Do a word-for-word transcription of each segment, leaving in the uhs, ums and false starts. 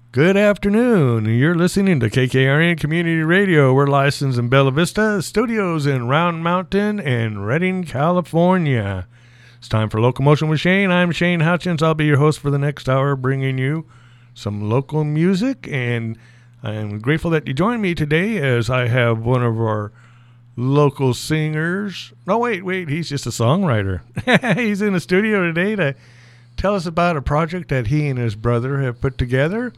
Good afternoon. You're listening to K K R N Community Radio. We're licensed in Bella Vista, studios in Round Mountain and Redding, California. It's time for Locomotion with Shane. I'm Shane Hutchins. I'll be your host for the next hour, bringing you some local music. And I'm grateful that you joined me today as I have one of our local singers. No, wait, wait. He's just a songwriter. He's in the studio today to tell us about a project that he and his brother have put together.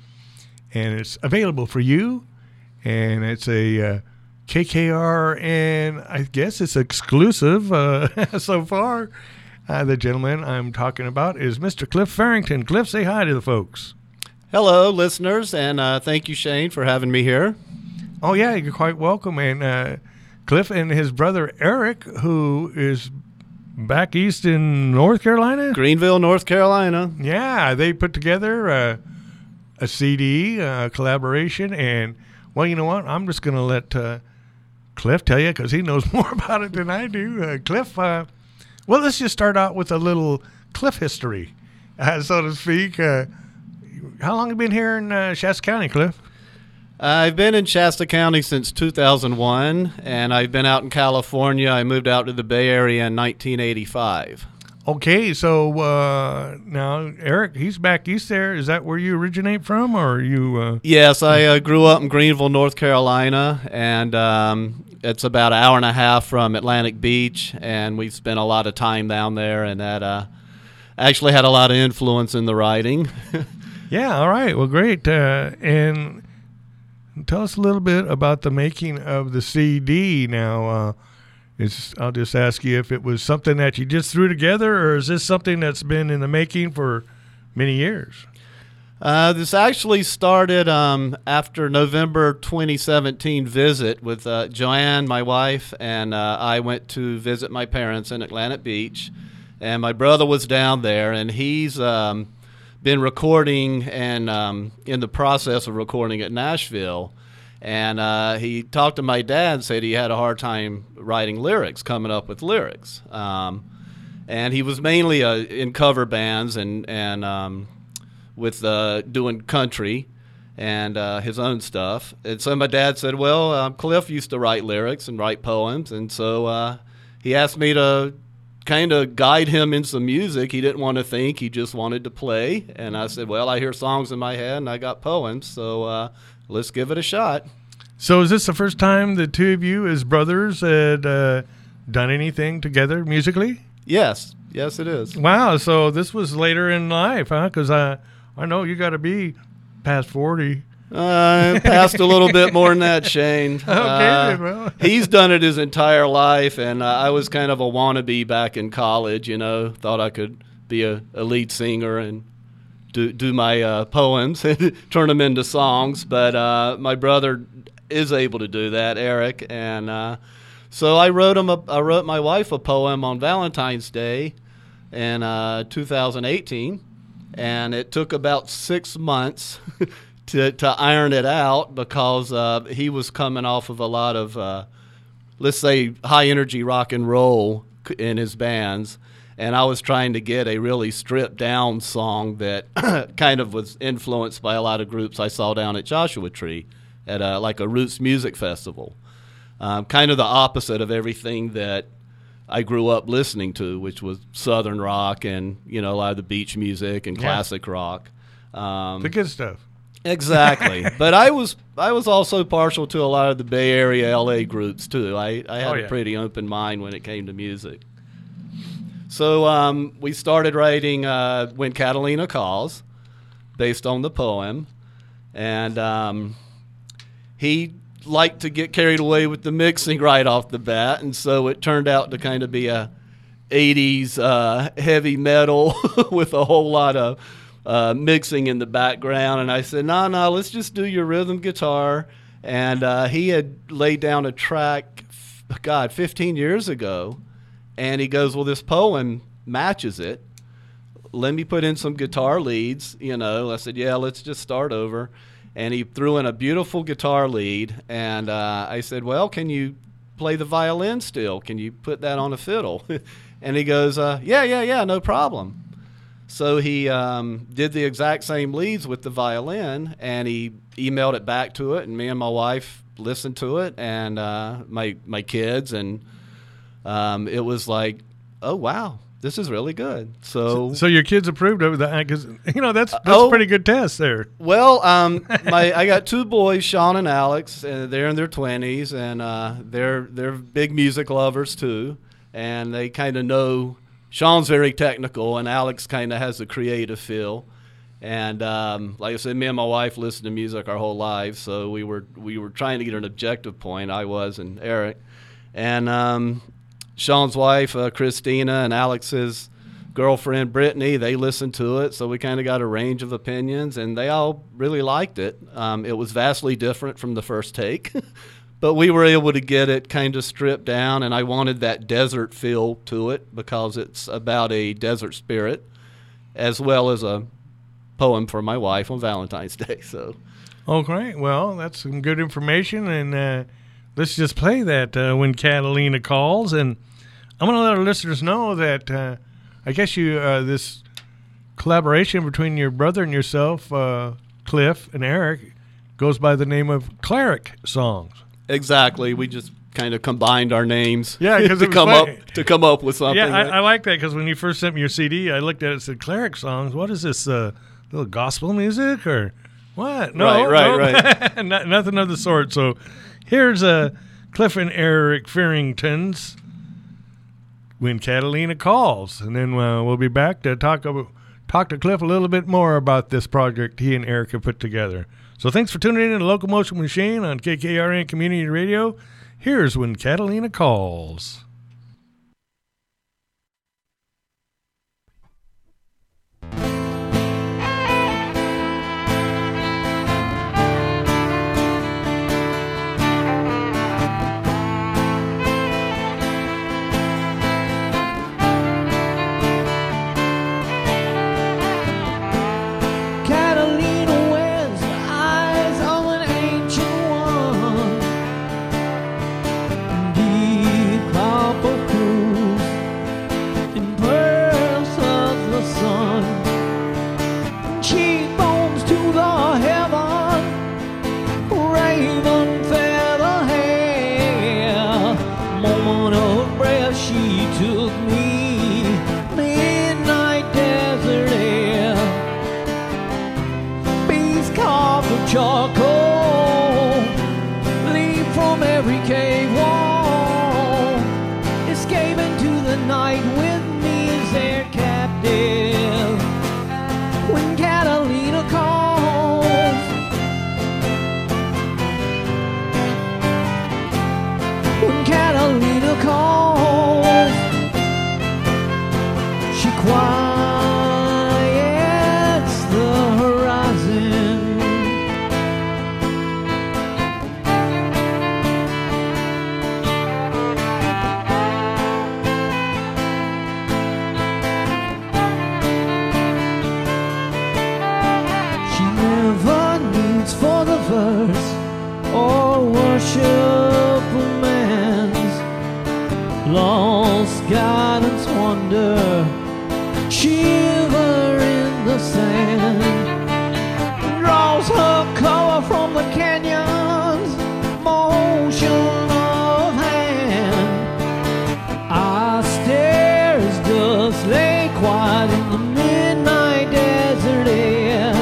And it's available for you, and it's a uh, K K R, and I guess it's exclusive uh, so far. Uh, the gentleman I'm talking about is Mister Cliff Farrington. Cliff, say hi to the folks. Hello, listeners, and uh, thank you, Shane, for having me here. Oh, yeah, you're quite welcome. And uh, Cliff and his brother Eric, who is back east in North Carolina? Greenville, North Carolina. Yeah, they put together uh, a C D uh, collaboration, and well, you know what? I'm just going to let uh, Cliff tell you because he knows more about it than I do. Uh, Cliff, uh, well, let's just start out with a little Cliff history, uh, so to speak. Uh, how long have you been here in uh, Shasta County, Cliff? I've been in Shasta County since two thousand one, and I've been out in California. I moved out to the Bay Area in nineteen eighty-five. Okay, so uh, now Eric, he's back east there. Is that where you originate from, or are you? Uh... Yes, I uh, grew up in Greenville, North Carolina, and um, it's about an hour and a half from Atlantic Beach, and we've spent a lot of time down there, and that uh, actually had a lot of influence in the writing. Yeah, all right, well, great. Uh, and tell us a little bit about the making of the C D now. Uh, It's, I'll just ask you if it was something that you just threw together, or is this something that's been in the making for many years? Uh, this actually started um, after November twenty seventeen visit with uh, Joanne, my wife, and uh, I went to visit my parents in Atlantic Beach, and my brother was down there, and he's um, been recording and um, in the process of recording at Nashville. And uh, he talked to my dad and said he had a hard time writing lyrics, coming up with lyrics. Um, and he was mainly uh, in cover bands and, and um, with uh, doing country and uh, his own stuff. And so my dad said, well, uh, Cliff used to write lyrics and write poems. And so uh, he asked me to kind of guide him in some music. He didn't want to think. He just wanted to play. And I said, well, I hear songs in my head and I got poems. So uh, let's give it a shot. So is this the first time the two of you as brothers had uh, done anything together musically? Yes. Yes, it is. Wow. So this was later in life, huh? Because I, I know you got to be past forty. Uh, passed a little bit more than that, Shane. Okay, uh, well. He's done it his entire life, and uh, I was kind of a wannabe back in college, you know, thought I could be a, a lead singer and do, do my uh, poems and turn them into songs, but uh, my brother is able to do that, Eric, and uh, so I wrote him. A, I wrote my wife a poem on Valentine's Day in uh, two thousand eighteen, and it took about six months to to iron it out because uh, he was coming off of a lot of, uh, let's say, high energy rock and roll in his bands, and I was trying to get a really stripped down song that kind of was influenced by a lot of groups I saw down at Joshua Tree. At a, like a roots music festival, um, kind of the opposite of everything that I grew up listening to, which was Southern rock and, you know, a lot of the beach music and classic yeah. rock. Um, the good stuff. Exactly. But I was I was also partial to a lot of the Bay Area L A groups too. I, I had oh, yeah. a pretty open mind when it came to music. So um, we started writing uh, When Catalina Calls, based on the poem, and um, he liked to get carried away with the mixing right off the bat, and so it turned out to kind of be a eighties uh, heavy metal with a whole lot of uh, mixing in the background. And I said, no, no, let's just do your rhythm guitar. And uh, he had laid down a track, God, fifteen years ago, and he goes, well, this poem matches it. Let me put in some guitar leads, you know. I said, yeah, let's just start over. And he threw in a beautiful guitar lead, and uh, I said, well, can you play the violin still? Can you put that on a fiddle? And he goes, uh, yeah, yeah, yeah, no problem. So he um, did the exact same leads with the violin, and he emailed it back to it, and me and my wife listened to it, and uh, my my kids, and um, it was like, oh wow, this is really good. So, So, so your kids approved of that because you know that's that's oh. a pretty good test there. well, um, my I got two boys, Sean and Alex, and they're in their twenties, and uh, they're they're big music lovers too, and they kind of know. Sean's very technical, and Alex kind of has a creative feel. And um, like I said, me and my wife listened to music our whole lives, so we were we were trying to get an objective point. I was and Eric, and um, Sean's wife uh, Christina and Alex's girlfriend Brittany, they listened to it, so we kind of got a range of opinions, and they all really liked it. Um, it was vastly different from the first take. But we were able to get it kind of stripped down, and I wanted that desert feel to it because it's about a desert spirit, as well as a poem for my wife on Valentine's Day. So, Oh, great. Well, that's some good information, and uh, let's just play that uh, When Catalina Calls. And I'm going to let our listeners know that uh, I guess you uh, this collaboration between your brother and yourself, uh, Cliff and Eric, goes by the name of Cleric Songs. exactly, we just kind of combined our names, Yeah, 'cause to it was come funny. up to come up with something. Yeah, I, that- I like that because when you first sent me your C D, I looked at it and said, Cleric Songs? What is this, uh, little gospel music or what? No, Right, right, right. right. Not, nothing of the sort. So here's uh, Cliff and Eric Farrington's When Catalina Calls. And then uh, we'll be back to talk, about, talk to Cliff a little bit more about this project he and Eric have put together. So thanks for tuning in to Locomotion Machine on K K R N Community Radio. Here's When Catalina Calls. Catalina wears the eyes of an ancient one, deep copper cruse in pearls of the sun, cheekbones to the heaven, raven feather hair. Moment of breath, she took me, midnight desert air. Bees carved of charcoal, leap from every cave wall, escape into the night with me as their captive. When Catalina calls, when Catalina calls, she quiets the horizon. She never needs for the verse or worship a man's lost guidance, wonder, shiver in the sand, draws her color from the canyons, motion of hand. I stare as dust lay quiet in the midnight desert air.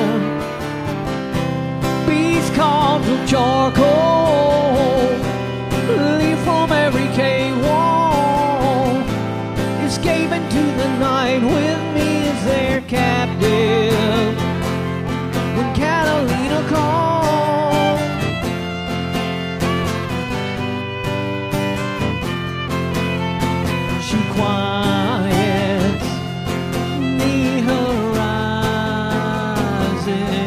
Bees carved of charcoal, leave from every cave wall, escape into the night with me as their captive. When Catalina calls, she quiets the horizon.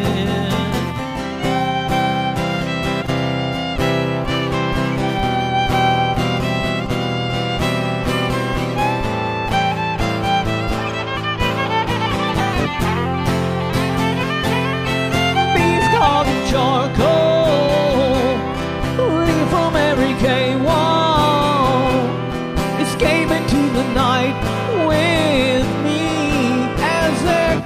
Bees carved in charcoal, leave from every cave wall, escape into the night with me as their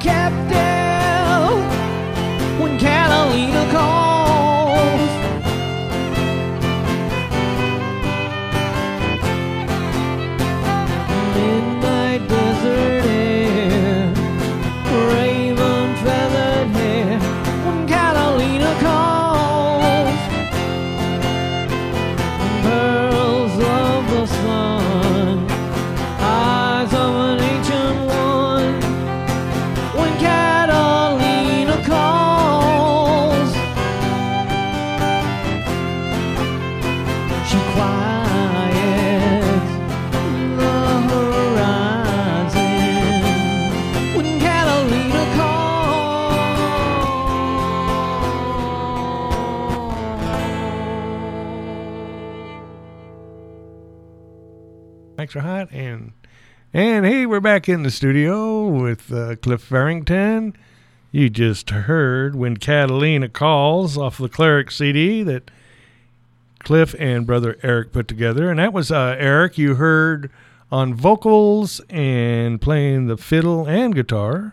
extra hot. And and hey, we're back in the studio with uh, Cliff Farrington. You just heard When Catalina Calls off the Cleric C D that Cliff and brother Eric put together. And that was uh, Eric you heard on vocals and playing the fiddle and guitar.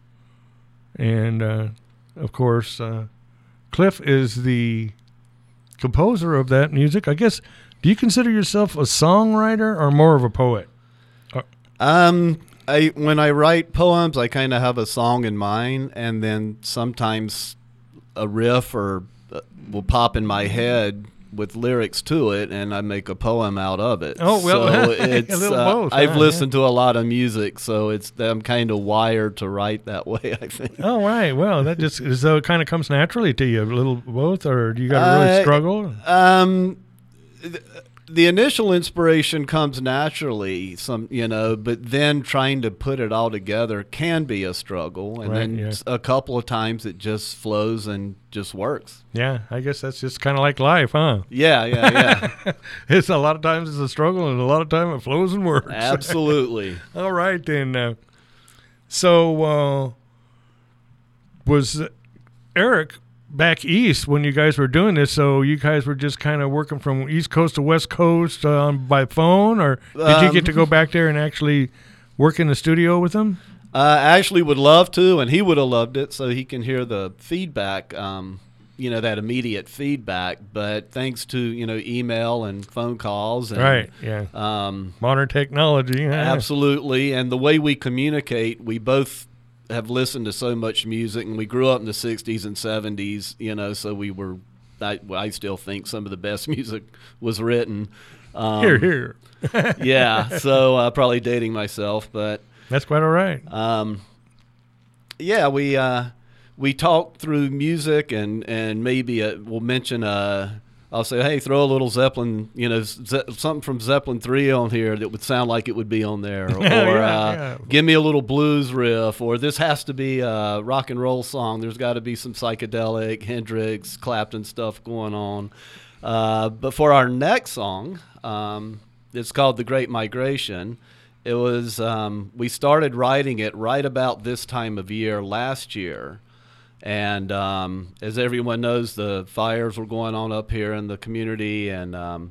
And, uh, of course, uh, Cliff is the composer of that music. I guess, do you consider yourself a songwriter or more of a poet? Uh, Um, I when I write poems, I kind of have a song in mind, and then sometimes a riff or uh, will pop in my head with lyrics to it, and I make a poem out of it. Oh, well, so a it's, little uh, both, I've huh? listened to a lot of music, so it's I'm kind of wired to write that way, I think. Oh, right. Well, that just so it kind of comes naturally to you, a little both, or do you got to really Uh, struggle? Um, th- the initial inspiration comes naturally, some you know, but then trying to put it all together can be a struggle, and Right, then yeah. s- a couple of times it just flows and just works. Yeah, I guess that's just kind of like life, huh? Yeah, yeah, yeah, It's a lot of times it's a struggle, and a lot of time it flows and works. absolutely. All right, then. Uh, so, uh, was Eric back east when you guys were doing this? So you guys were just kind of working from East Coast to West Coast uh, by phone, or did you Um, get to go back there and actually work in the studio with them? Uh, Ashley would love to, and he would have loved it, so he can hear the feedback. Um, you know, that immediate feedback. But thanks to you know email and phone calls, and, Right, yeah. Um, Modern technology. huh? Absolutely, and the way we communicate, we both have listened to so much music, and we grew up in the sixties and seventies, you know, so we were, I, I still think some of the best music was written. Um, Here, here. Yeah, so uh, probably dating myself, but That's quite all right. um, yeah, we uh, we talk through music, and, and maybe uh we'll mention uh I'll say, hey, throw a little Zeppelin, you know, Ze- something from Zeppelin three on here that would sound like it would be on there. Or Yeah, uh, yeah. give me a little blues riff, or this has to be a rock and roll song. There's got to be some psychedelic, Hendrix, Clapton stuff going on. Uh, but for our next song, um, it's called The Great Migration. It was, um, we started writing it right about this time of year last year. And um, as everyone knows, the fires were going on up here in the community, and um,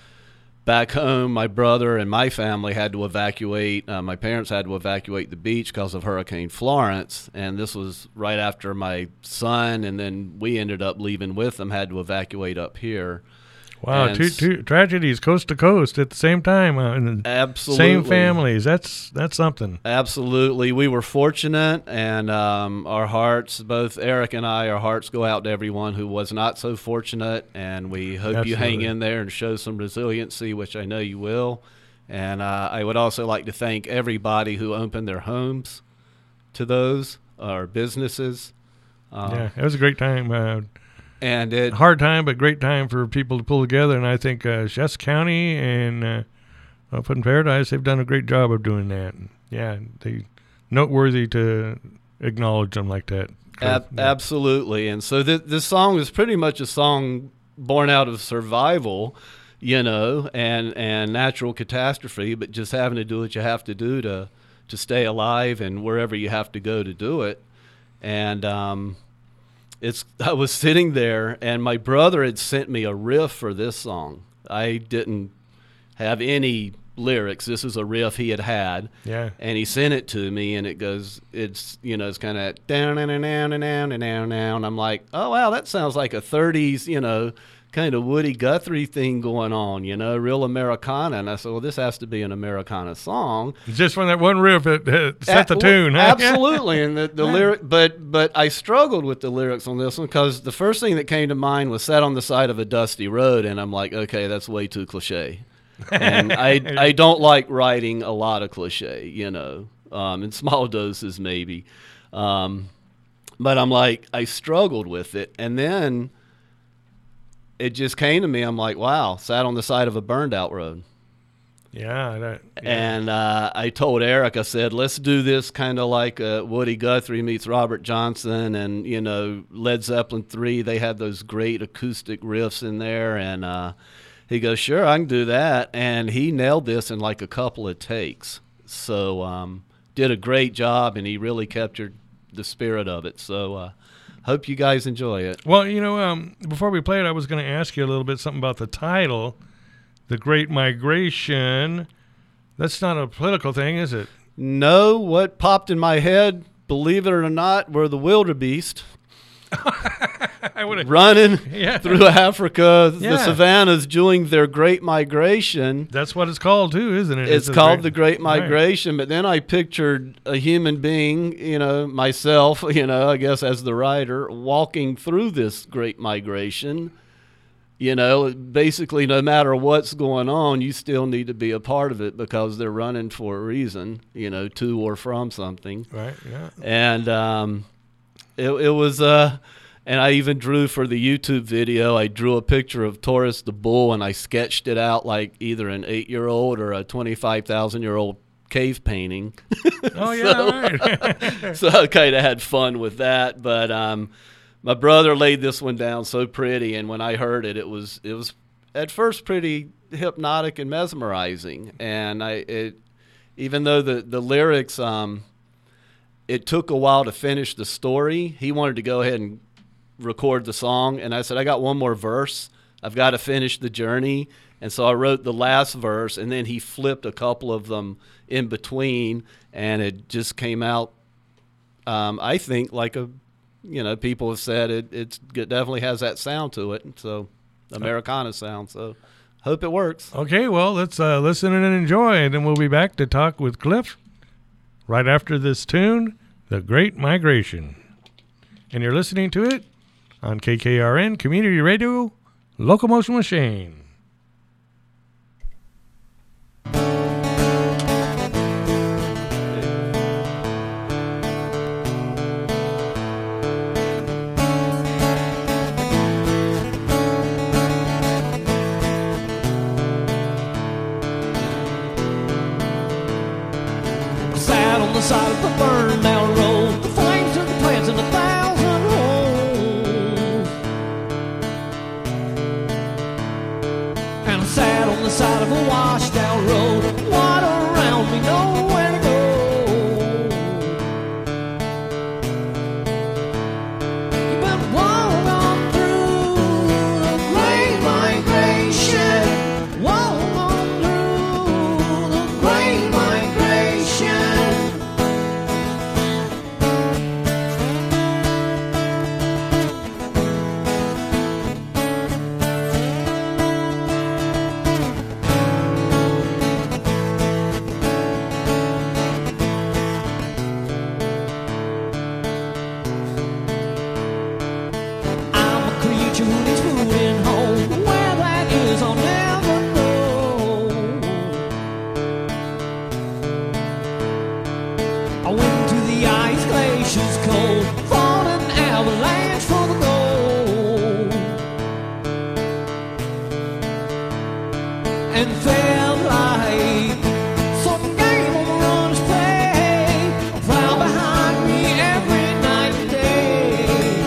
back home, my brother and my family had to evacuate. Uh, my parents had to evacuate the beach because of Hurricane Florence, and this was right after my son, and then we ended up leaving with them, had to evacuate up here. Wow, And two, s- two tragedies coast to coast at the same time. Uh, in the Absolutely. same families. That's that's something. Absolutely. We were fortunate, and um, our hearts, both Eric and I, our hearts go out to everyone who was not so fortunate, and we hope you hang Absolutely. in there and show some resiliency, which I know you will. And uh, I would also like to thank everybody who opened their homes to those, or businesses. Um, yeah, it was a great time. Uh, And it, hard time, but great time for people to pull together. And I think uh, Shasta County and uh, up in Paradise, they've done a great job of doing that. And yeah, they noteworthy to acknowledge them like that. Ab- Yeah. Absolutely. And so th- this song is pretty much a song born out of survival, you know, and, and natural catastrophe, but just having to do what you have to do to, to stay alive and wherever you have to go to do it. And um, it's I was sitting there, and my brother had sent me a riff for this song. I didn't have any lyrics. This is a riff he had had. Yeah. And he sent it to me, and it goes, it's, you know, it's kind of down and down and down and down and down. I'm like, oh, wow, that sounds like a thirties, you know, kind of Woody Guthrie thing going on, you know, real Americana. And I said, well, this has to be an Americana song. Just from that one riff, it, it set the A- tune. Huh? Absolutely. And the, the lyric, but, but I struggled with the lyrics on this one, because the first thing that came to mind was "Sat on the Side of a Dusty Road." And I'm like, okay, that's way too cliche. And I, I don't like writing a lot of cliche, you know, um, in small doses maybe. Um, but I'm like, I struggled with it. And then it just came to me. I'm like, wow, sat on the side of a burned out road. Yeah. That, yeah. And uh, I told Eric, I said, let's do this kind of like uh, Woody Guthrie meets Robert Johnson, and, you know, Led Zeppelin three, they had those great acoustic riffs in there. And, uh, he goes, sure, I can do that. And he nailed this in like a couple of takes. So um, did a great job, and he really captured the spirit of it. So uh, hope you guys enjoy it. Well, you know, um, before we play it, I was going to ask you a little bit something about the title, The Great Migration. That's not a political thing, is it? No, what popped in my head, believe it or not, were the wildebeest. I would running yeah. through Africa, Yeah. the savannas, doing their great migration. That's what it's called too, isn't it? It's a called great- the Great Right. Migration, but then I pictured a human being, you know, myself, you know, I guess as the writer, walking through this Great Migration. You know, basically, no matter what's going on, you still need to be a part of it because they're running for a reason, you know, to or from something. Right, yeah. And um, it, it was, uh, and I even drew for the YouTube video, I drew a picture of Taurus the bull, and I sketched it out like either an eight-year-old or a twenty-five thousand year old cave painting. Oh, yeah, right. So I kind of had fun with that. But um, my brother laid this one down so pretty, and when I heard it, it was it was at first pretty hypnotic and mesmerizing. And I, it, even though the the lyrics, um, it took a while to finish the story. He wanted to go ahead and record the song, and I said, I got one more verse. I've got to finish the journey. And so I wrote the last verse, and then he flipped a couple of them in between, and it just came out, um, I think, like a, you know, people have said it, it's, it definitely has that sound to it. So Americana sound. So hope it works. Okay, well, let's uh, listen and enjoy, and then we'll be back to talk with Cliff right after this tune, The Great Migration. And you're listening to it on K K R N Community Radio, Locomotion Machine. Sat on the side of the burned down road. The flames took the plants in a thousand holes. And I sat on the side of a washed out road. Water around me, nowhere to go. You better walk on through the great migration. Walk on through the great migration. I'm a creature who needs food and home. Where that is, I'll never know. I went to the ice glaciers cold, fought an avalanche for the gold, and felt like some game on the runner's play. A crowd behind me every night and day.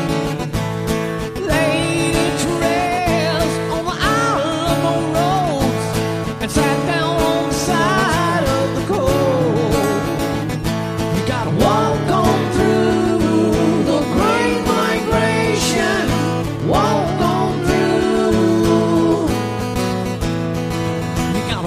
Laid its rest on the island of roads and sat down on the side of the coast. You gotta walk on through the great migration. Walk on through. You gotta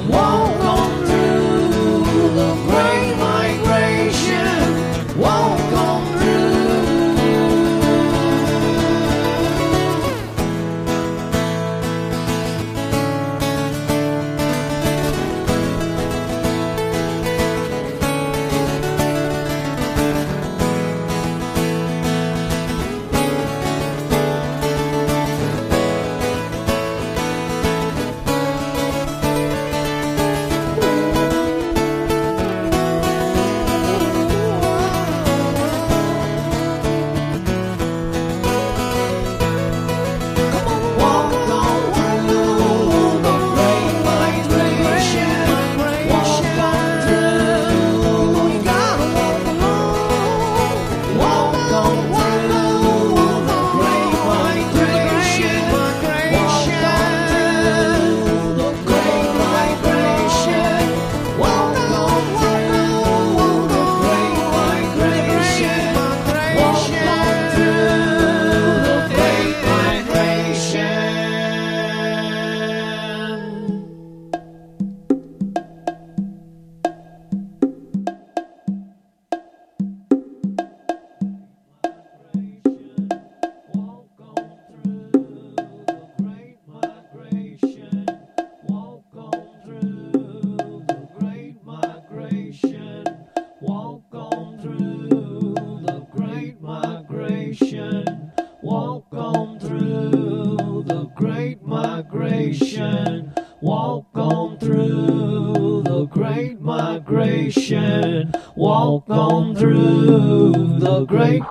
migration. Walk on through the great migration. Walk on through the great.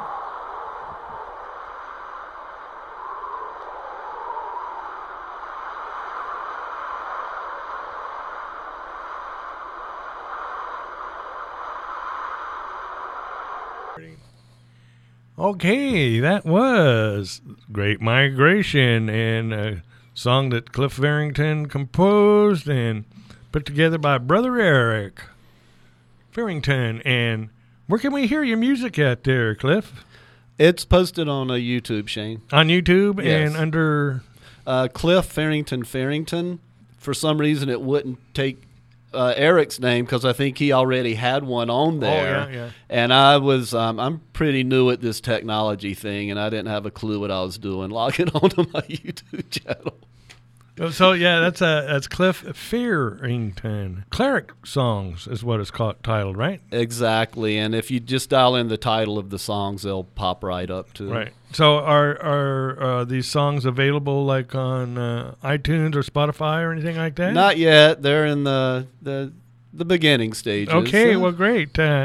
Okay, that was Great Migration, and a song that Cliff Farrington composed and put together by Brother Eric Farrington. And where can we hear your music at there, Cliff? It's posted on a YouTube, Shane. On YouTube Yes. and under... Uh, Cliff Farrington Farrington. For some reason, it wouldn't take uh, Eric's name because I think he already had one on there. Oh, yeah, yeah. And I was, um, I'm pretty new at this technology thing, and I didn't have a clue what I was doing logging onto my YouTube channel. So, yeah, that's uh, that's Cliff Farrington. Cleric Songs is what it's called, titled, right? Exactly. And if you just dial in the title of the songs, they'll pop right up to it. Right. So are are uh, these songs available like on uh, iTunes or Spotify or anything like that? Not yet. They're in the the, the beginning stages. Okay, Uh, well, great. Uh,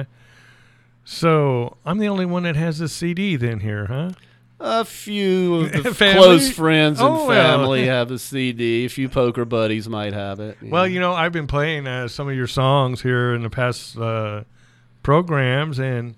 so I'm the only one that has a C D then here, huh? A few of the Family? close friends and Oh, well. family have a C D. A few poker buddies might have it. Well, you know, I've been playing uh, some of your songs here in the past uh, programs, and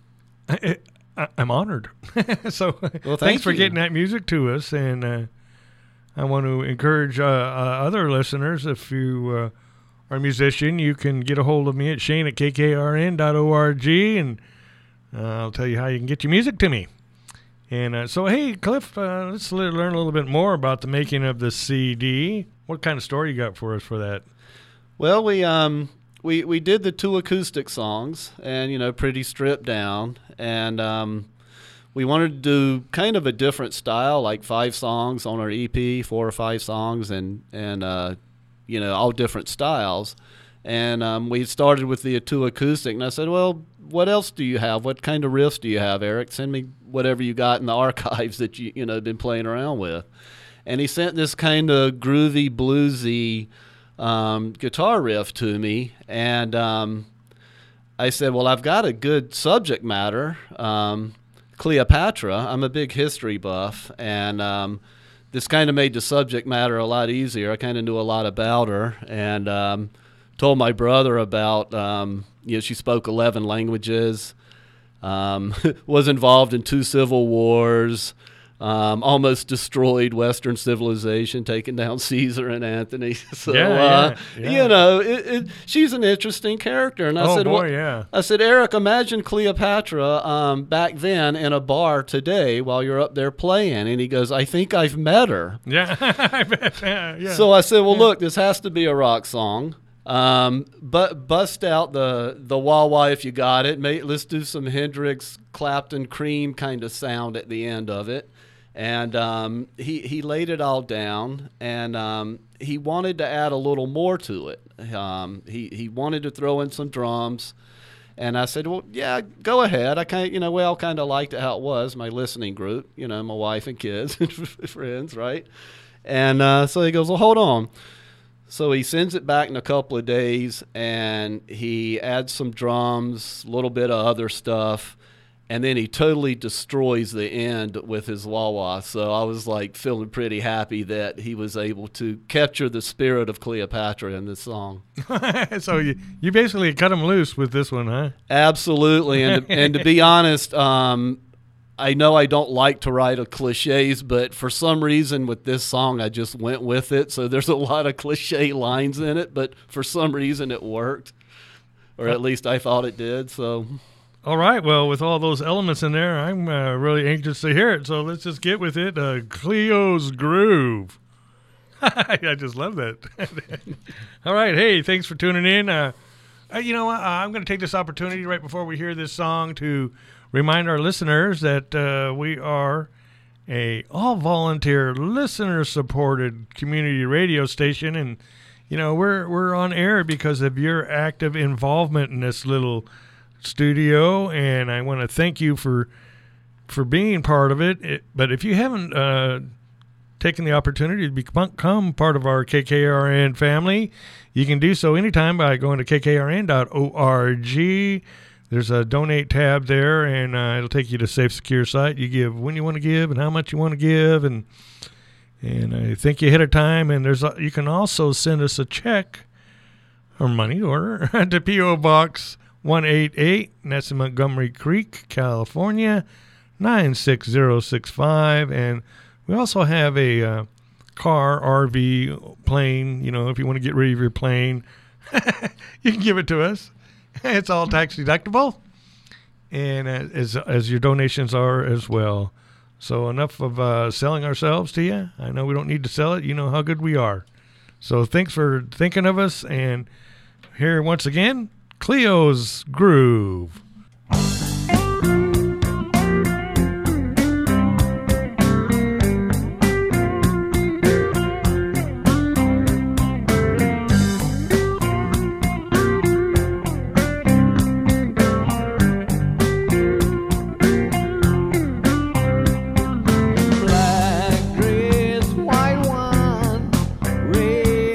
I, I, I'm honored. so Well, thanks thank for you. getting that music to us, and uh, I want to encourage uh, uh, other listeners, if you uh, are a musician, you can get a hold of me at Shane at K K R N dot org, and uh, I'll tell you how you can get your music to me. And uh, so, hey, Cliff, uh, let's le- learn a little bit more about the making of the C D. What kind of story you got for us for that? Well, we um we we did the two acoustic songs, and you know, pretty stripped down, and um we wanted to do kind of a different style, like five songs on our E P, four or five songs, and and uh you know, all different styles. And um, we started with the two acoustic, and I said, well, what else do you have? What kind of riffs do you have, Eric? Send me whatever you got in the archives that you you know been playing around with. And he sent this kind of groovy, bluesy um, guitar riff to me, and um, I said, well, I've got a good subject matter, um, Cleopatra. I'm a big history buff, and um, this kind of made the subject matter a lot easier. I kind of knew a lot about her, and um, told my brother about, um, you know, she spoke eleven languages, um, was involved in two civil wars, um, almost destroyed Western civilization, taking down Caesar and Antony. So, Yeah, uh, yeah, yeah. you know, it, it, she's an interesting character. And I oh, said, boy, well, yeah. I said, Eric, imagine Cleopatra um, back then in a bar today while you're up there playing. And he goes, I think I've met her. Yeah, I bet. Yeah, yeah. So I said, well, look, this has to be a rock song. Um, but bust out the the wah wah if you got it. May, let's do some Hendrix, Clapton, Cream kind of sound at the end of it. And um, he he laid it all down, and um, he wanted to add a little more to it. Um, he he wanted to throw in some drums, and I said, well, yeah, go ahead. I kind you know we all kind of liked it how it was. My listening group, you know, my wife and kids, and friends, right? And uh, so he goes, well, hold on. So he sends it back in a couple of days, and he adds some drums, a little bit of other stuff, and then he totally destroys the end with his wah-wah. So I was like feeling pretty happy that he was able to capture the spirit of Cleopatra in this song. So you, you basically cut him loose with this one, huh? Absolutely, and to, and to be honest, um, I know I don't like to write a cliches, but for some reason with this song, I just went with it. So there's a lot of cliche lines in it, but for some reason it worked, or at least I thought it did. So, All right. Well, with all those elements in there, I'm uh, really anxious to hear it. So let's just get with it. Uh, Cleo's Groove. I just love that. All right. Hey, thanks for tuning in. Uh, uh, you know what? Uh, I'm going to take this opportunity right before we hear this song to remind our listeners that uh, we are a all-volunteer, listener-supported community radio station, and you know we're we're on air because of your active involvement in this little studio, and I want to thank you for for being part of it. it but if you haven't uh, taken the opportunity to become part of our K K R N family, you can do so anytime by going to k k r n dot org. There's a donate tab there, and uh, it'll take you to a safe, secure site. You give when you want to give and how much you want to give, and and I think you hit a time. And there's a, you can also send us a check or money order to P O Box one eighty-eight, and that's in Montgomery Creek, California, nine six zero six five. And we also have a uh, car, R V, plane. You know, if you want to get rid of your plane, you can give it to us. It's all tax deductible, and uh, as as your donations are as well. So enough of uh, selling ourselves to you. I know we don't need to sell it. You know how good we are. So thanks for thinking of us. And here once again, Cleo's Groove.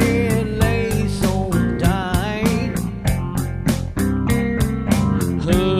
Her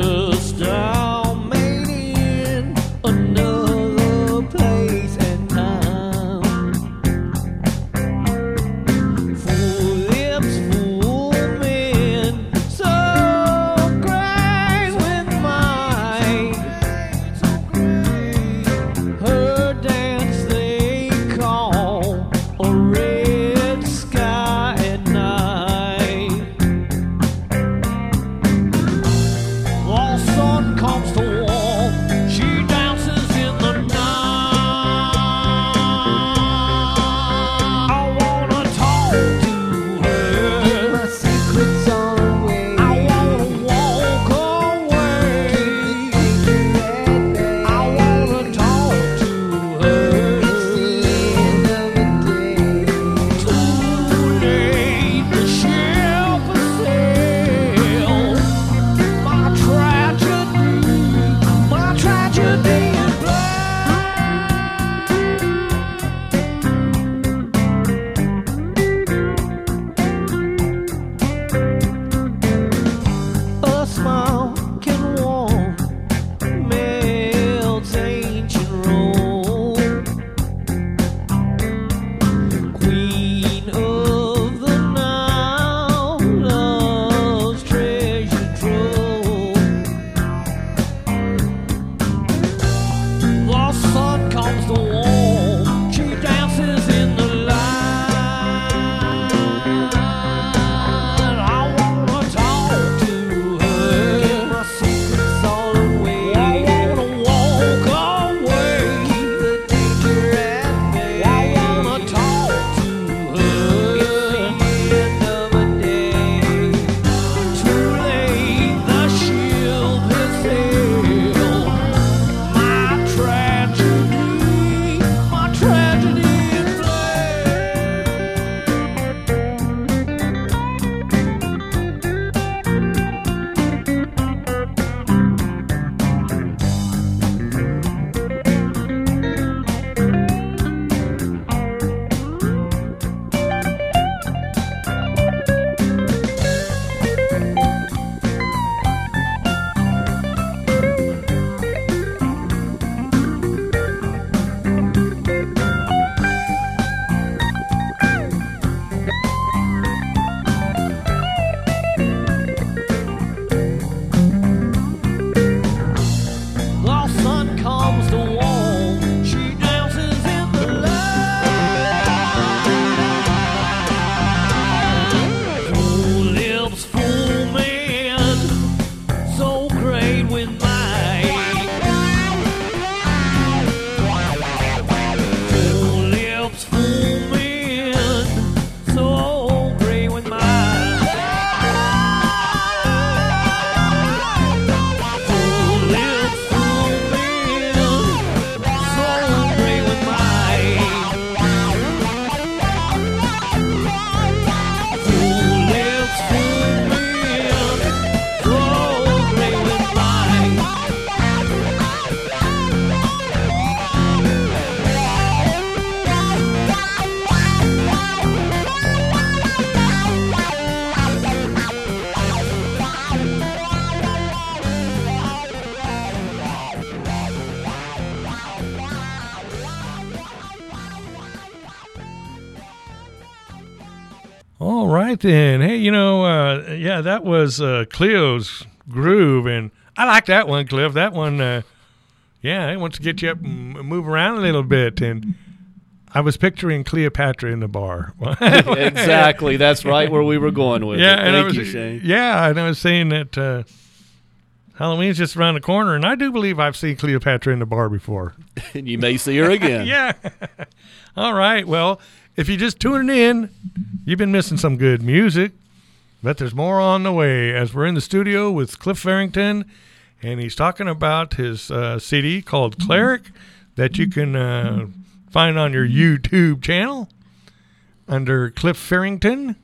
All right then. Hey, you know, uh, yeah, that was uh, Cleo's Groove, and I like that one, Cliff. That one, uh, yeah, it wants to get you up and move around a little bit, and I was picturing Cleopatra in the bar. Exactly. That's right where we were going with yeah, it. and Thank I was, you, Shane. Yeah, and I was saying that uh, Halloween's just around the corner, and I do believe I've seen Cleopatra in the bar before. And you may see her again. Yeah. All right. Well, if you're just tuning in, you've been missing some good music, but there's more on the way as we're in the studio with Cliff Farrington, and he's talking about his uh, C D called Cleric that you can uh, find on your YouTube channel under Cliff Farrington.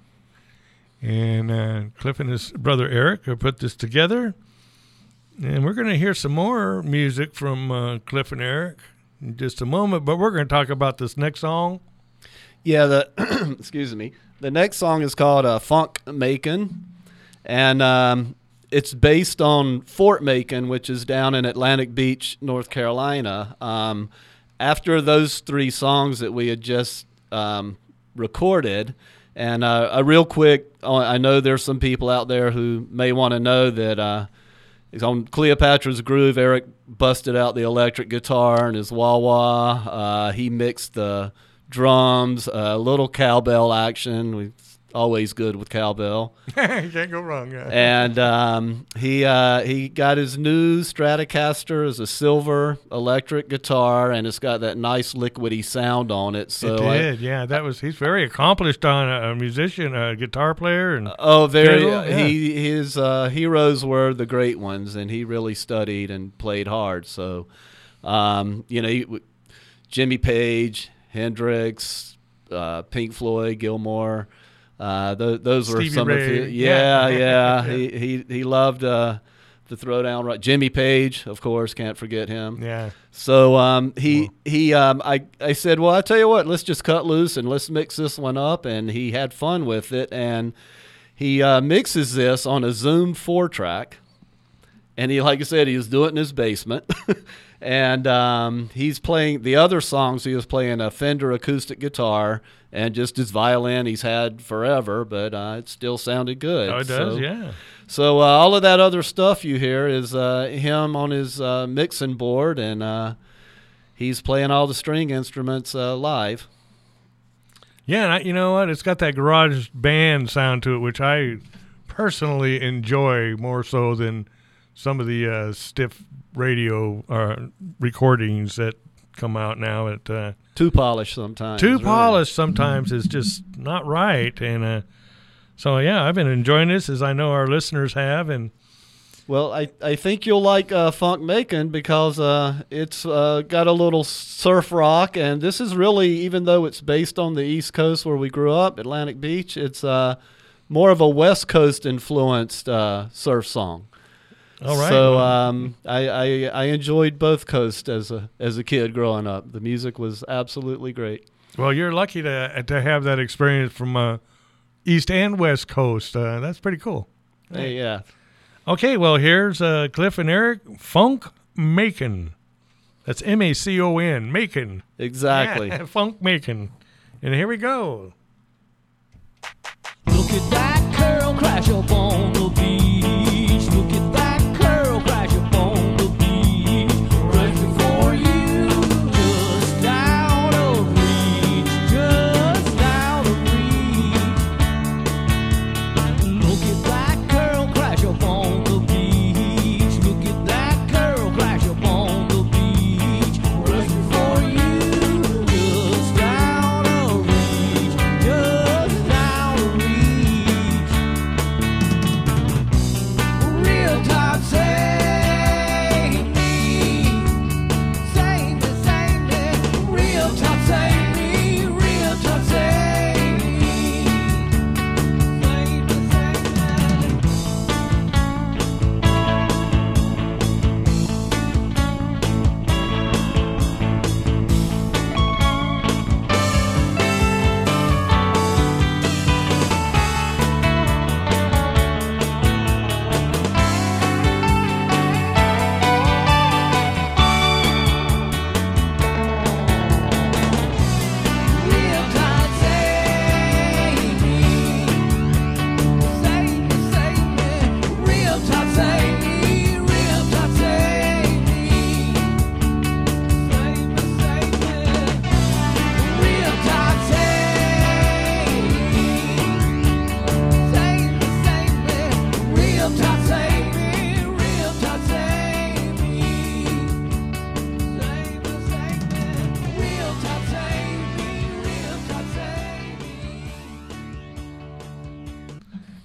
And uh, Cliff and his brother Eric have put this together. And we're going to hear some more music from uh, Cliff and Eric in just a moment, but we're going to talk about this next song. Yeah, the excuse me. The next song is called uh, Funk Macon, and um, it's based on Fort Macon, which is down in Atlantic Beach, North Carolina. Um, after those three songs that we had just um, recorded, and uh, a real quick, I know there's some people out there who may want to know that uh, on Cleopatra's Groove, Eric busted out the electric guitar and his wah-wah. Uh, he mixed the drums, a uh, little cowbell action. We always good with cowbell. You can't go wrong. Yeah. And um, he uh, he got his new Stratocaster as a silver electric guitar, and it's got that nice liquidy sound on it. So it did, I, yeah. That was he's very accomplished on a, a musician, a guitar player, and oh, very. fiddle, yeah. He his uh, heroes were the great ones, and he really studied and played hard. So, um, you know, he, Jimmy Page, Hendrix, uh, Pink Floyd, Gilmore. Uh, th- those were Stevie some Ray. of his. Yeah, Yeah. yeah. he he he loved uh, the throwdown. Right, Jimmy Page, of course, can't forget him. Yeah. So um, he he um, I I said, well, I tell you what, let's just cut loose and let's mix this one up, and he had fun with it, and he uh, mixes this on a Zoom four track, and he, like I said, he was doing it in his basement. And um, he's playing the other songs. He was playing a Fender acoustic guitar and just his violin he's had forever, but uh, it still sounded good. Oh, it does, so, yeah. So uh, all of that other stuff you hear is uh, him on his uh, mixing board, and uh, he's playing all the string instruments uh, live. Yeah, and I, you know what? It's got that garage band sound to it, which I personally enjoy more so than some of the uh, stiff radio uh, recordings that come out now. At uh, Too polished sometimes. too really. polished sometimes is just not right, and uh, so yeah, I've been enjoying this, as I know our listeners have, and Well, I, I think you'll like uh, Funk Macon because uh, it's uh, got a little surf rock, and this is really, even though it's based on the East Coast where we grew up, Atlantic Beach, it's uh, more of a West Coast influenced uh, surf song. all right. So well, um, I, I I enjoyed both coasts as a as a kid growing up. The music was absolutely great. well, you're lucky to to have that experience from uh, East and West Coast. Uh, that's pretty cool. Hey, yeah. Okay, well, here's uh, Cliff and Eric, Funk Macon. That's M A C O N, Macon. Exactly. Yeah, Funk Macon. And here we go. Look at that curl crash up on the beach. Look at that curl crash up on the beach. Right before you, just out of reach, just out of reach. Look at that curl crash up on the beach. Look at that curl crash up on the beach. Right before you, just out of reach, just out of reach.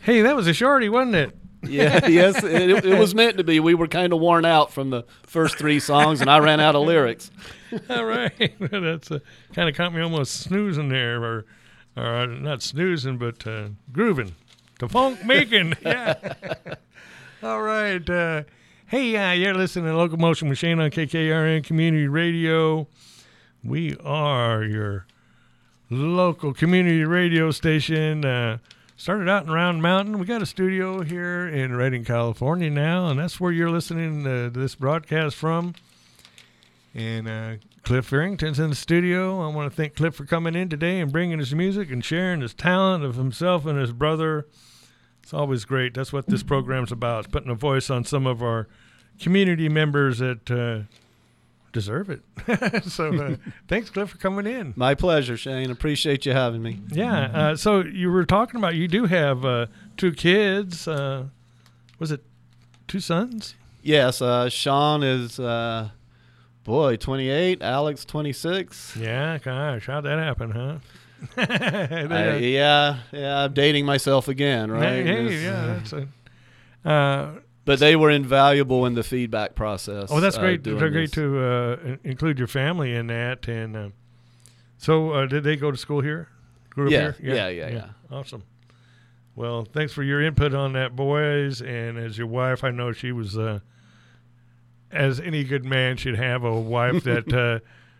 Hey, that was a shorty, wasn't it? Yeah, yes, it, it was meant to be. We were kind of worn out from the first three songs, and I ran out of lyrics. All right. That's uh, kind of caught me almost snoozing there, or, or not snoozing, but uh, grooving. The funk making. Yeah. All right. Uh, hey, uh, you're listening to Locomotion with Shane on K K R N Community Radio. We are your local community radio station. Uh, started out in Round Mountain. We got a studio here in Redding, California now, and that's where you're listening to this broadcast from. And uh, Cliff Farrington's in the studio. I want to thank Cliff for coming in today and bringing his music and sharing his talent of himself and his brother. It's always great. That's what this program's about, putting a voice on some of our community members that uh, deserve it. So uh, thanks, Cliff, for coming in. My pleasure, Shane. Appreciate you having me. Yeah. Uh, so you were talking about you do have uh, two kids. Uh, was it two sons? Yes, uh, Sean is, uh, boy, twenty-eight. Alex, twenty-six. Yeah, gosh, how'd that happen, huh? I, yeah, yeah, I'm dating myself again, right? Hey, hey It's, yeah, uh, that's a. Uh, But they were invaluable in the feedback process. oh, that's uh, great. doing They're great this. to uh, in- include your family in that. And uh, so, uh, did they go to school here? Grew up Yeah, here? yeah, yeah, yeah. Awesome. Well, thanks for your input on that, boys. And as your wife, I know she was, uh, as any good man should have, a wife that uh,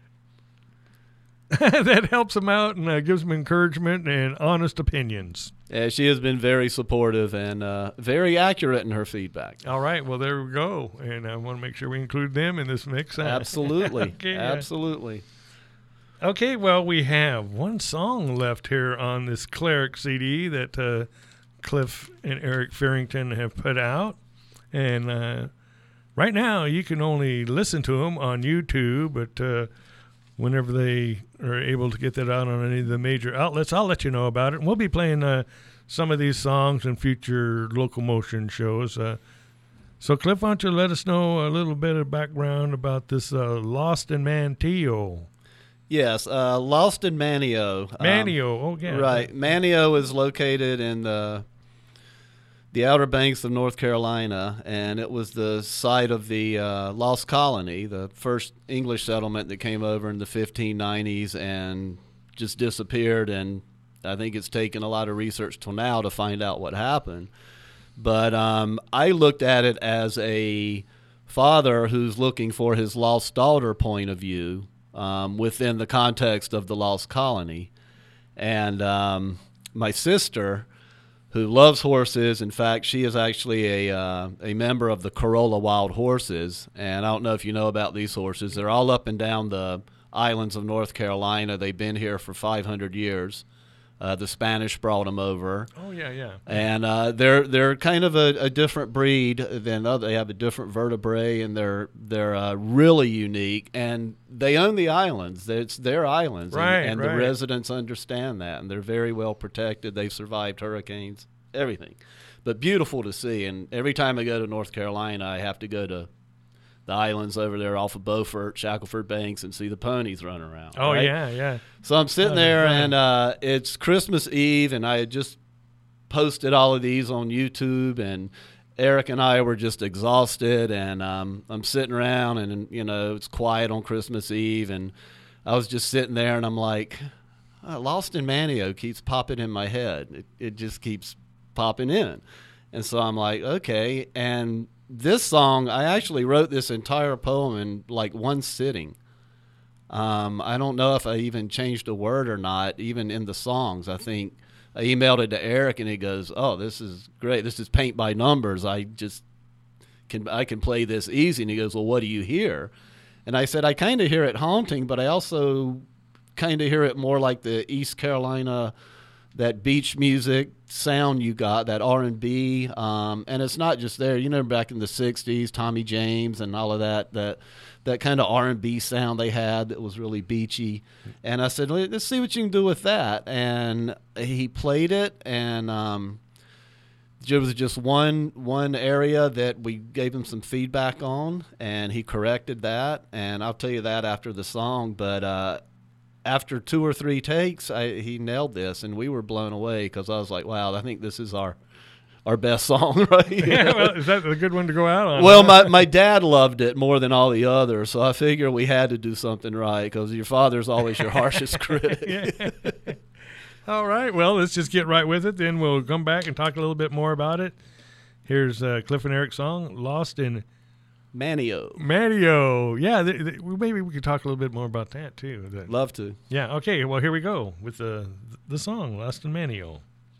that helps him out and uh, gives him encouragement and honest opinions. Yeah, she has been very supportive and uh, very accurate in her feedback. All right. Well, there we go. And I want to make sure we include them in this mix. huh? Absolutely, Okay, uh, absolutely. Okay, well, we have one song left here on this Cleric C D that uh, Cliff and Eric Farrington have put out. And uh, right now, you can only listen to them on YouTube, but uh, whenever they are able to get that out on any of the major outlets, I'll let you know about it. And we'll be playing uh, some of these songs in future Locomotion shows. Uh, so, Cliff, why don't you let us know a little bit of background about this uh, Lost in Manteo? Yes, uh, Lost in Manio. Um, Manio, oh, yeah. Right. Manio is located in the the Outer Banks of North Carolina, and it was the site of the uh, Lost Colony, the first English settlement that came over in the fifteen nineties and just disappeared. And I think it's taken a lot of research till now to find out what happened. But um, I looked at it as a father who's looking for his lost daughter point of view um, within the context of the Lost Colony. And um, my sister, who loves horses. In fact, she is actually a uh, a member of the Corolla Wild Horses. And I don't know if you know about these horses. They're all up and down the islands of North Carolina. They've been here for five hundred years. Uh, the Spanish brought them over. Oh, yeah, yeah. And uh, they're they're kind of a, a different breed than other. They have a different vertebrae, and they're they're uh, really unique. And they own the islands. It's their islands, Right, and, and right. the residents understand that, and they're very well protected. They've survived hurricanes, everything. But beautiful to see. And every time I go to North Carolina, I have to go to the islands over there off of Beaufort, Shackleford Banks, and see the ponies running around. Oh, right? yeah, yeah. So I'm sitting Oh, there, fun. and uh, it's Christmas Eve, and I had just posted all of these on YouTube, and Eric and I were just exhausted, and um, I'm sitting around, and, you know, it's quiet on Christmas Eve, and I was just sitting there, and I'm like, uh, Lost in Manio keeps popping in my head. It, it just keeps popping in. And so I'm like, okay, and this song, I actually wrote this entire poem in like one sitting. Um, I don't know if I even changed a word or not, even in the songs. I think I emailed it to Eric, and he goes, "Oh, this is great. This is paint by numbers. I just can I can play this easy." And he goes, "Well, what do you hear?" And I said, "I kind of hear it haunting, but I also kind of hear it more like the East Carolina, that beach music sound you got, that R and B, um, and it's not just there. You know, back in the sixties, Tommy James and all of that, that that kind of R and B sound they had that was really beachy." And I said, let's see what you can do with that. And he played it, and um, there was just one one area that we gave him some feedback on, and he corrected that. And I'll tell you that after the song, but uh, after two or three takes, I, he nailed this, and we were blown away because I was like, wow, I think this is our our best song, right? Yeah, well, is that a good one to go out on? Well, my, my dad loved it more than all the others, so I figure we had to do something right because your father's always your harshest critic. Yeah. All right, well, let's just get right with it. Then we'll come back and talk a little bit more about it. Here's uh, Cliff and Eric's song, Lost in Manio. Manio. Yeah, th- th- maybe we could talk a little bit more about that, too. That- Love to. yeah, okay, well, here we go with the, the song, Lost in Manio.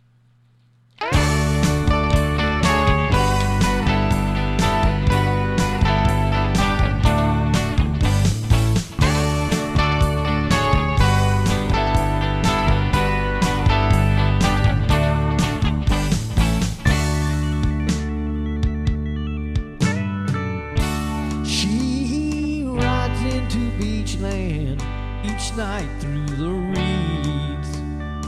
Each night through the reeds,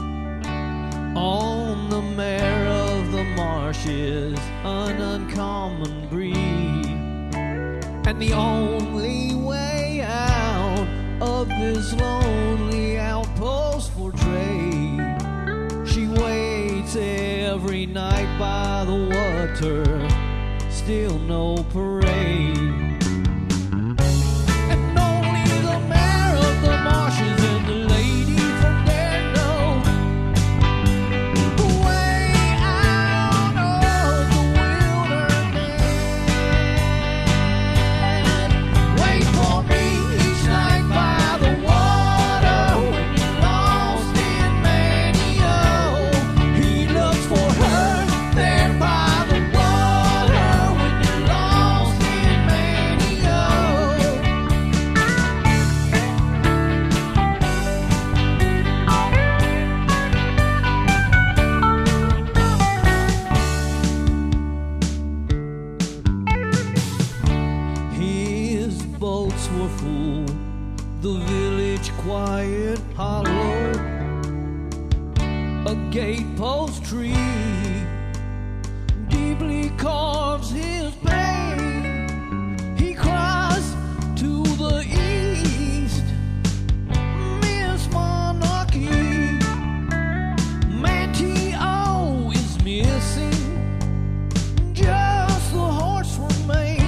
on the mare of the marshes, an uncommon breed, and the only way out of this lonely outpost for trade. She waits every night by the water, still no parade. Quiet hollow, a gatepost tree deeply carves his pain. He cries to the east, Miss Monarchy. Mantio is missing, just the horse remains.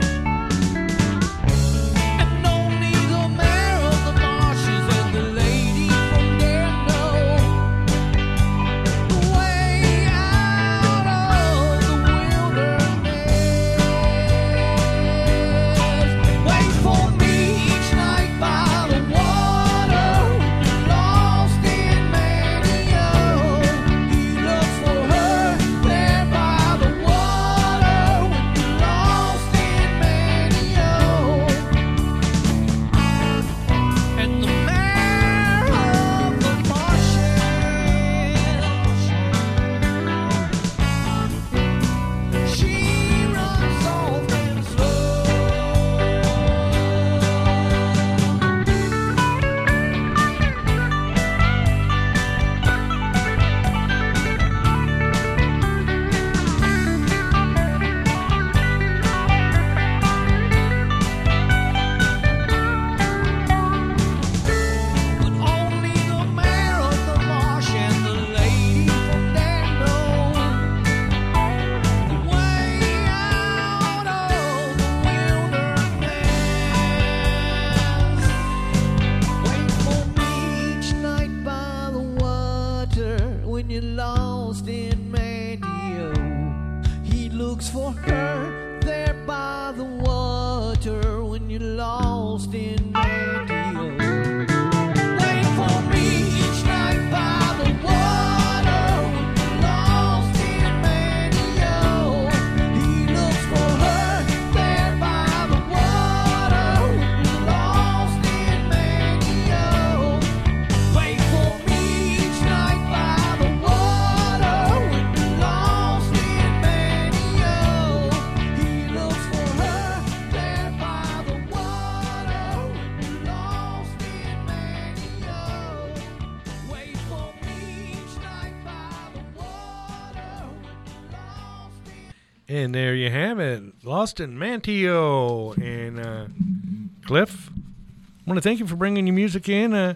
And there you have it, Lost in Mantio. And uh, Cliff, I want to thank you for bringing your music in. Uh,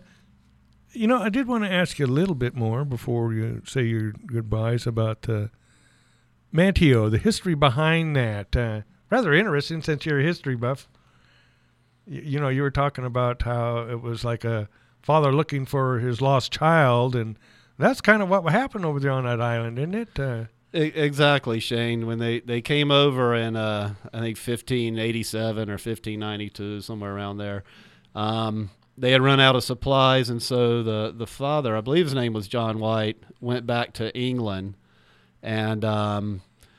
you know, I did want to ask you a little bit more before you say your goodbyes about uh, Manteo, the history behind that. Uh, rather interesting since you're a history buff. You, you know, you were talking about how it was like a father looking for his lost child, and that's kind of what happened over there on that island, isn't it? Uh, E- Exactly, Shane. When they, they came over in, uh, I think, fifteen eighty-seven or fifteen ninety-two, somewhere around there, um, they had run out of supplies, and so the, the father, I believe his name was John White, went back to England, and um,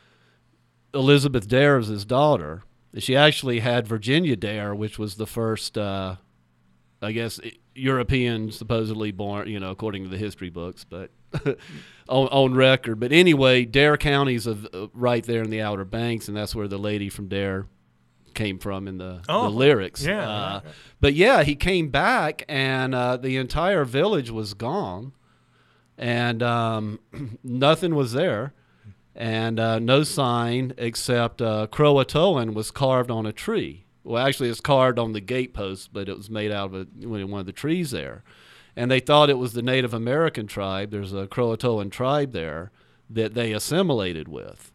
Elizabeth Dare was his daughter. She actually had Virginia Dare, which was the first, uh, I guess, European supposedly born, you know, according to the history books, but on, on record. But anyway, Dare County's of, uh, right there in the Outer Banks, and that's where the lady from Dare came from in the, Oh, the lyrics. yeah. Uh, but yeah, he came back, and uh, the entire village was gone, and um, nothing was there, and uh, no sign except uh, Croatoan was carved on a tree. Well, actually, it's carved on the gatepost, but it was made out of a, one of the trees there. And they thought it was the Native American tribe. There's a Croatoan tribe there that they assimilated with.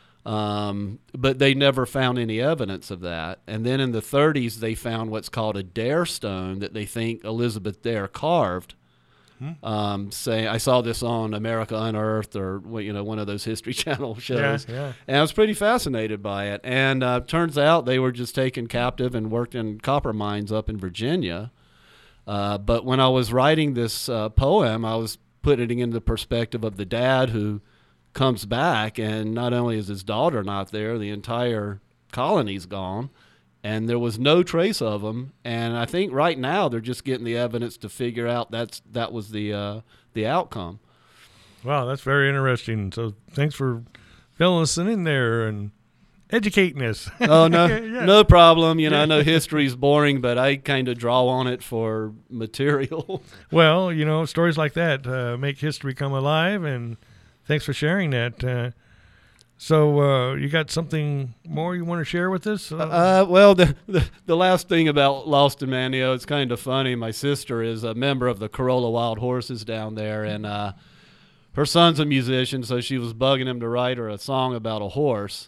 Um, but they never found any evidence of that. And then in the thirties, they found what's called a Dare stone that they think Elizabeth Dare carved. Hmm. Um, saying, I saw this on America Unearthed, or you know, one of those History Channel shows, Yeah, yeah. and I was pretty fascinated by it. And uh, turns out they were just taken captive and worked in copper mines up in Virginia. Uh, but when I was writing this uh, poem, I was putting it in the perspective of the dad who comes back, and not only is his daughter not there, the entire colony's gone. And there was no trace of them. And I think right now they're just getting the evidence to figure out that's that was the uh, the outcome. Wow, that's very interesting. So thanks for filling us in there and educating us. Oh, no, Yeah. no problem. You know, I know history's boring, but I kind of draw on it for material. Well, you know, stories like that uh, make history come alive, and thanks for sharing that. Uh, so uh, you got something more you want to share with us? Uh, Uh, well, the, the the last thing about Lost in Manteo, it's kind of funny. My sister is a member of the Corolla Wild Horses down there, and uh, her son's a musician, so she was bugging him to write her a song about a horse.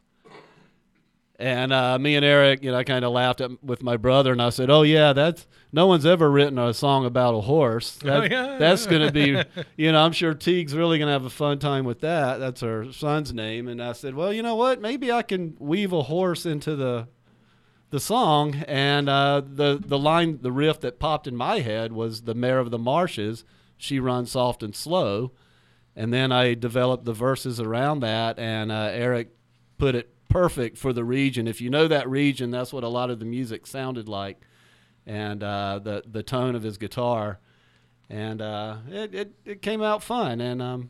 And uh, me and Eric, you know, I kind of laughed at, with my brother, and I said, "Oh yeah, that's no one's ever written a song about a horse. That, Oh, yeah. That's going to be, you know, I'm sure Teague's really going to have a fun time with that. That's her son's name." And I said, "Well, you know what? Maybe I can weave a horse into the the song." And uh, the the line, the riff that popped in my head was "The Mare of the Marshes. She runs soft and slow." And then I developed the verses around that, and uh, Eric put it perfect for the region. If you know that region, that's what a lot of the music sounded like, and uh, the the tone of his guitar, and uh, it, it it came out fun. And um,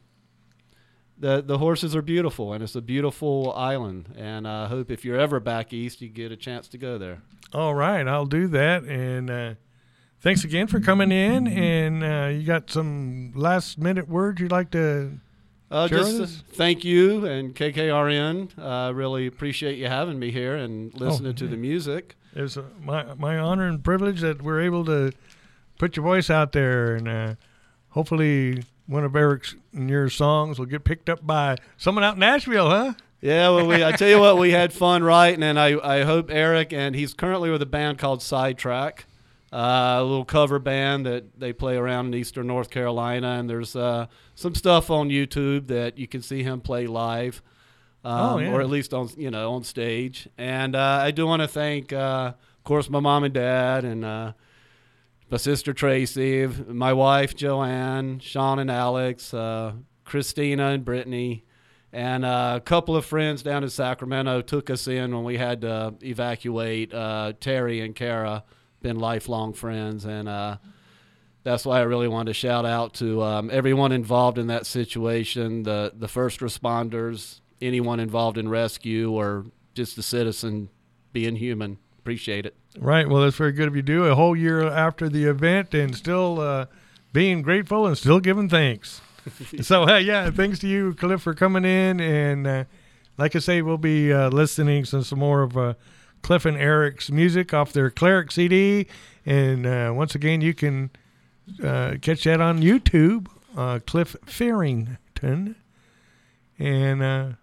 the the horses are beautiful, and it's a beautiful island. And I hope if you're ever back east, you get a chance to go there. All right, I'll do that. And uh, thanks again for coming in. And uh, you got some last minute words you'd like to Uh, share just with uh, us? thank you and K K R N. I uh, really appreciate you having me here and listening to yeah. the music. It's uh, my my honor and privilege that we're able to put your voice out there, and uh, hopefully one of Eric's and your songs will get picked up by someone out in Nashville, huh? Yeah, well, we, I tell you what, we had fun writing, and I, I hope Eric, and he's currently with a band called Sidetrack, uh, a little cover band that they play around in eastern North Carolina, and there's uh, some stuff on YouTube that you can see him play live, um, Oh, yeah. or at least on you know on stage. And uh, I do want to thank, uh, of course, my mom and dad, and uh, my sister Tracy, my wife Joanne, Sean and Alex, uh, Christina and Brittany. And uh, a couple of friends down in Sacramento took us in when we had to evacuate. Uh, Terry and Kara, been lifelong friends, and uh, that's why I really wanted to shout out to um, everyone involved in that situation, the the first responders, anyone involved in rescue, or just the citizen being human. Appreciate it. Right. Well, that's very good of you to do a whole year after the event and still uh, being grateful and still giving thanks. So, uh, yeah, thanks to you, Cliff, for coming in. And uh, like I say, we'll be uh, listening to some more of uh, Cliff and Eric's music off their Cleric C D. And uh, once again, you can uh, catch that on YouTube, uh, Cliff Farrington. And uh,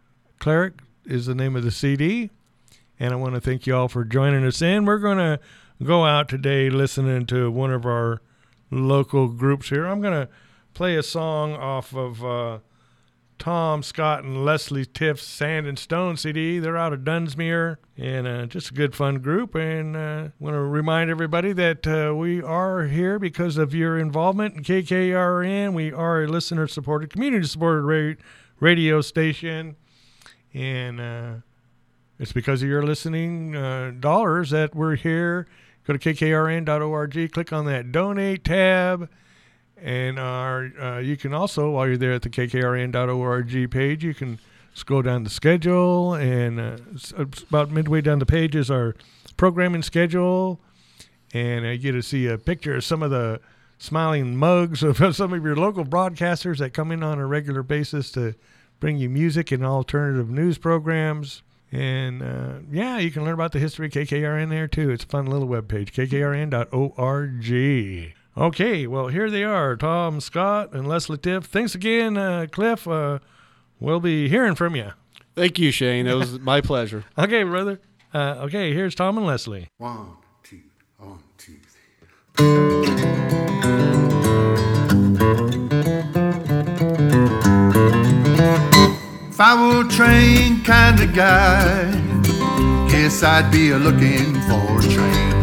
Cleric is the name of the C D. And I want to thank you all for joining us in. We're going to go out today listening to one of our local groups here. I'm going to play a song off of uh, Tom Scott and Leslie Tiff's Sand and Stone C D. They're out of Dunsmuir, and uh, just a good, fun group. And I uh, want to remind everybody that uh, we are here because of your involvement in K K R N. We are a listener-supported, community-supported ra- radio station, and uh, it's because of your listening uh, dollars that we're here. Go to k k r n dot org, click on that Donate tab. And our, uh, you can also, while you're there at the k k r n dot org page, you can scroll down the schedule, and uh, about midway down the page is our programming schedule, and uh, you get to see a picture of some of the smiling mugs of some of your local broadcasters that come in on a regular basis to bring you music and alternative news programs. And, uh, yeah, you can learn about the history of K K R N there, too. It's a fun little webpage, k k r n dot org. Okay, well, here they are, Tom Scott and Leslie Tiff. Thanks again, uh, Cliff. Uh, we'll be hearing from you. Thank you, Shane. It was my pleasure. Okay, brother. Uh, okay, here's Tom and Leslie. One, two, one, two, three. If I were a train kind of guy, guess I'd be a looking for a train.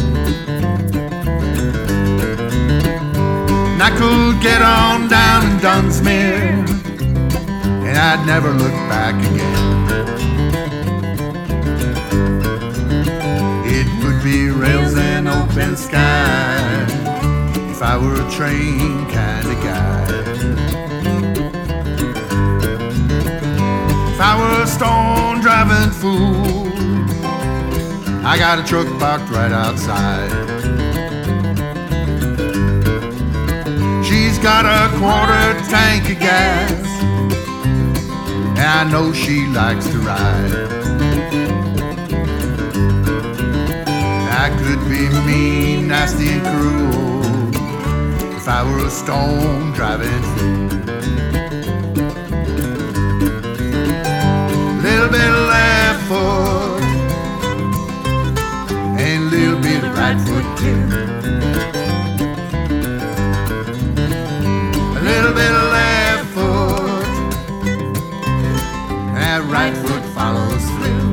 I could get on down in Dunsmuir, and I'd never look back again. It would be rails and open sky if I were a train kind of guy. If I were a stone driving fool, I got a truck parked right outside. She's got a quarter tank of gas, and I know she likes to ride. I could be mean, nasty, and cruel if I were a stone driving fool. Little bit of left foot and a little bit of right foot too. A little bit of left foot, and that right foot follows through.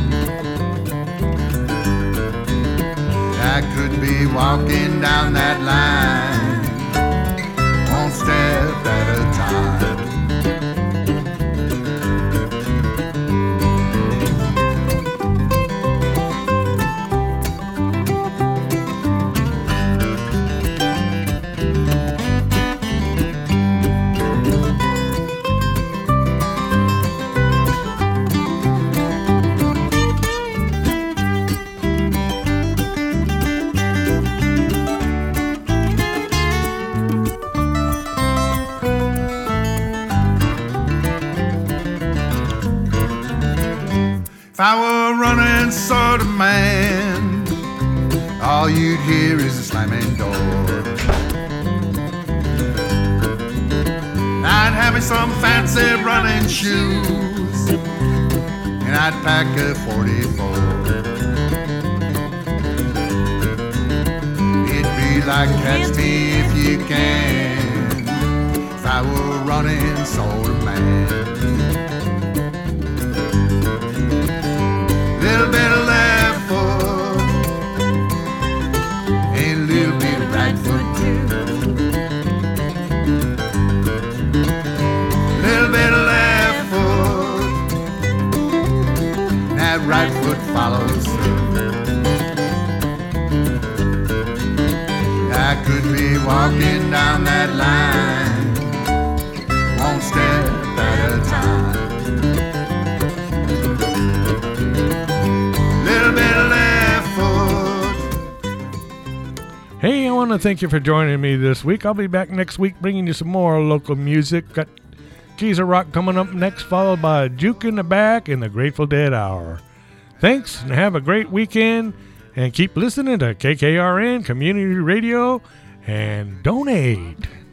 I could be walking down that line, one step at a time. If I were a running sort of man, all you'd hear is a slamming door. I'd have me some fancy running shoes, and I'd pack a forty-four. It'd be like catch me if you can, if I were a running sort of man. Little bit of left foot and a little bit of right foot too. Little bit of left foot, that right foot follows through. I could be walking down that line, one step at a time. Hey, I want to thank you for joining me this week. I'll be back next week bringing you some more local music. Got Keys of Rock coming up next, followed by Juke in the Back and the Grateful Dead Hour. Thanks, and have a great weekend, and keep listening to K K R N Community Radio, and donate.